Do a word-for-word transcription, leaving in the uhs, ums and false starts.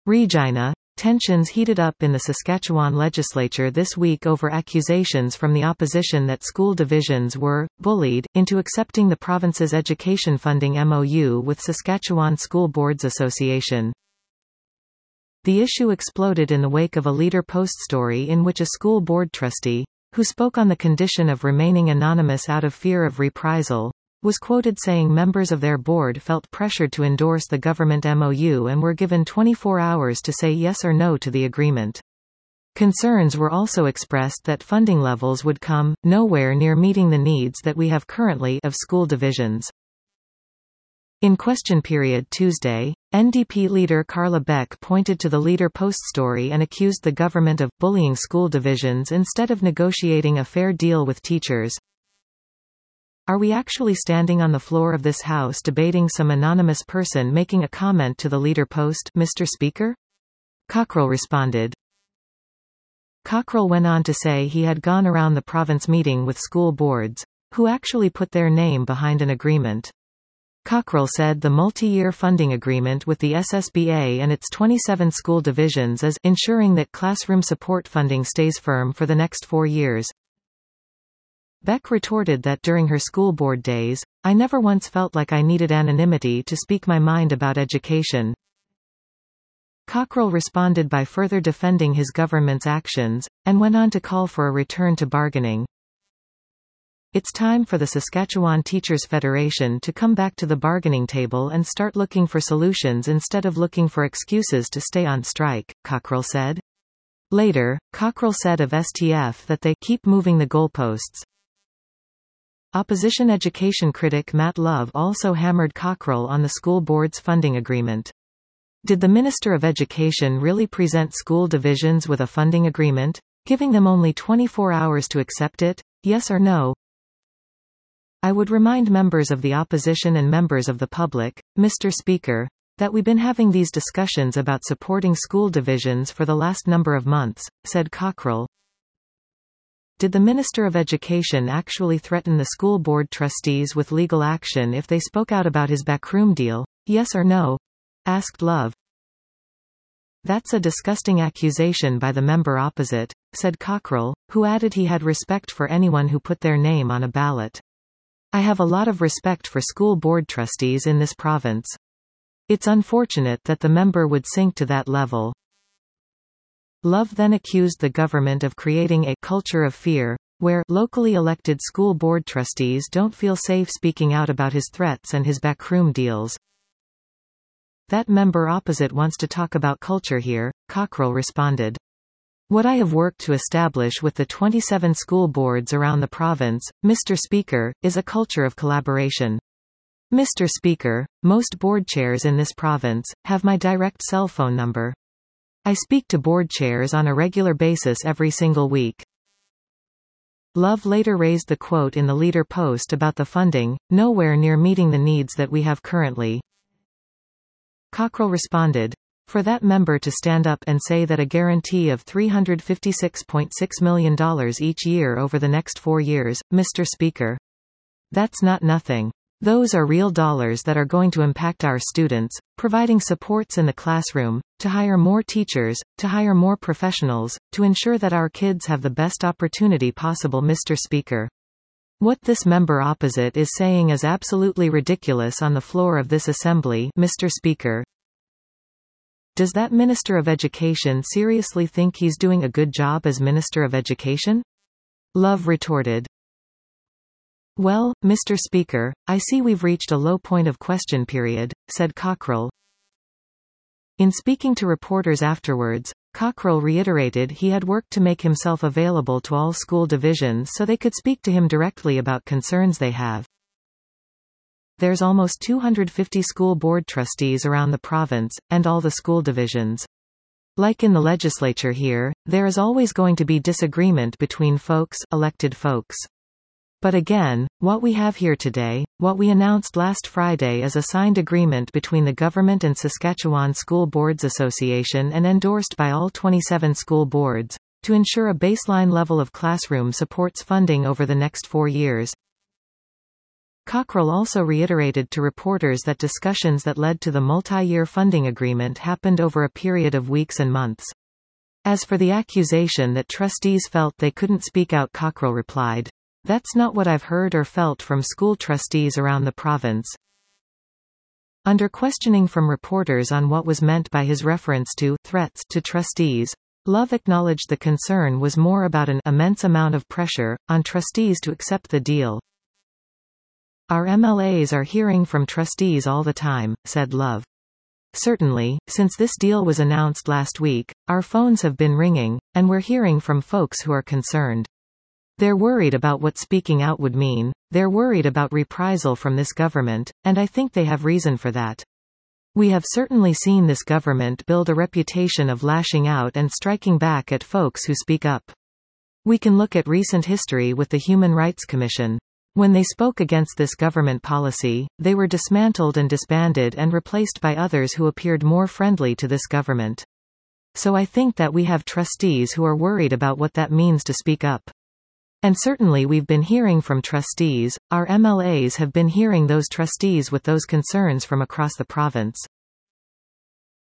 Regina. Tensions heated up in the Saskatchewan legislature this week over accusations from the opposition that school divisions were bullied into accepting the province's education funding M O U with Saskatchewan School Boards Association. The issue exploded in the wake of a Leader Post story in which a school board trustee, who spoke on the condition of remaining anonymous out of fear of reprisal, was quoted saying members of their board felt pressured to endorse the government M O U and were given twenty-four hours to say yes or no to the agreement. Concerns were also expressed that funding levels would come nowhere near meeting the needs that we have currently of school divisions. In question period Tuesday, N D P leader Carla Beck pointed to the Leader Post story and accused the government of bullying school divisions instead of negotiating a fair deal with teachers. Are we actually standing on the floor of this House debating some anonymous person making a comment to the Leader Post, Mister Speaker? Cockrell responded. Cockrell went on to say he had gone around the province meeting with school boards, who actually put their name behind an agreement. Cockrell said the multi-year funding agreement with the S S B A and its twenty-seven school divisions is ensuring that classroom support funding stays firm for the next four years. Beck retorted that during her school board days, I never once felt like I needed anonymity to speak my mind about education. Cockrell responded by further defending his government's actions, and went on to call for a return to bargaining. It's time for the Saskatchewan Teachers Federation to come back to the bargaining table and start looking for solutions instead of looking for excuses to stay on strike, Cockrell said. Later, Cockrell said of S T F that they keep moving the goalposts. Opposition education critic Matt Love also hammered Cockrell on the school board's funding agreement. Did the Minister of Education really present school divisions with a funding agreement, giving them only twenty-four hours to accept it, yes or no? I would remind members of the opposition and members of the public, Mister Speaker, that we've been having these discussions about supporting school divisions for the last number of months, said Cockrell. Did the Minister of Education actually threaten the school board trustees with legal action if they spoke out about his backroom deal, yes or no? Asked Love. That's a disgusting accusation by the member opposite, said Cockrell, who added he had respect for anyone who put their name on a ballot. I have a lot of respect for school board trustees in this province. It's unfortunate that the member would sink to that level. Love then accused the government of creating a culture of fear, where locally elected school board trustees don't feel safe speaking out about his threats and his backroom deals. That member opposite wants to talk about culture here, Cockrell responded. What I have worked to establish with the twenty-seven school boards around the province, Mister Speaker, is a culture of collaboration. Mister Speaker, most board chairs in this province have my direct cell phone number. I speak to board chairs on a regular basis every single week. Love later raised the quote in the Leader Post about the funding, nowhere near meeting the needs that we have currently. Cockrell responded, for that member to stand up and say that a guarantee of three hundred fifty-six point six million dollars each year over the next four years, Mister Speaker. That's not nothing. Those are real dollars that are going to impact our students, providing supports in the classroom, to hire more teachers, to hire more professionals, to ensure that our kids have the best opportunity possible, Mister Speaker. What this member opposite is saying is absolutely ridiculous on the floor of this assembly, Mister Speaker. Does that Minister of Education seriously think he's doing a good job as Minister of Education? Love retorted. Well, Mister Speaker, I see we've reached a low point of question period, said Cockrell. In speaking to reporters afterwards, Cockrell reiterated he had worked to make himself available to all school divisions so they could speak to him directly about concerns they have. There's almost two hundred fifty school board trustees around the province, and all the school divisions. Like in the legislature here, there is always going to be disagreement between folks, elected folks. But again, what we have here today, what we announced last Friday is a signed agreement between the government and Saskatchewan School Boards Association and endorsed by all twenty-seven school boards, to ensure a baseline level of classroom supports funding over the next four years. Cockrell also reiterated to reporters that discussions that led to the multi-year funding agreement happened over a period of weeks and months. As for the accusation that trustees felt they couldn't speak out, Cockrell replied, "That's not what I've heard or felt from school trustees around the province." Under questioning from reporters on what was meant by his reference to threats to trustees, Love acknowledged the concern was more about an immense amount of pressure on trustees to accept the deal. "Our M L As are hearing from trustees all the time," said Love. "Certainly, since this deal was announced last week, our phones have been ringing, and we're hearing from folks who are concerned. They're worried about what speaking out would mean, they're worried about reprisal from this government, and I think they have reason for that. We have certainly seen this government build a reputation of lashing out and striking back at folks who speak up. We can look at recent history with the Human Rights Commission. When they spoke against this government policy, they were dismantled and disbanded and replaced by others who appeared more friendly to this government. So I think that we have trustees who are worried about what that means to speak up. And certainly we've been hearing from trustees, our M L As have been hearing those trustees with those concerns from across the province."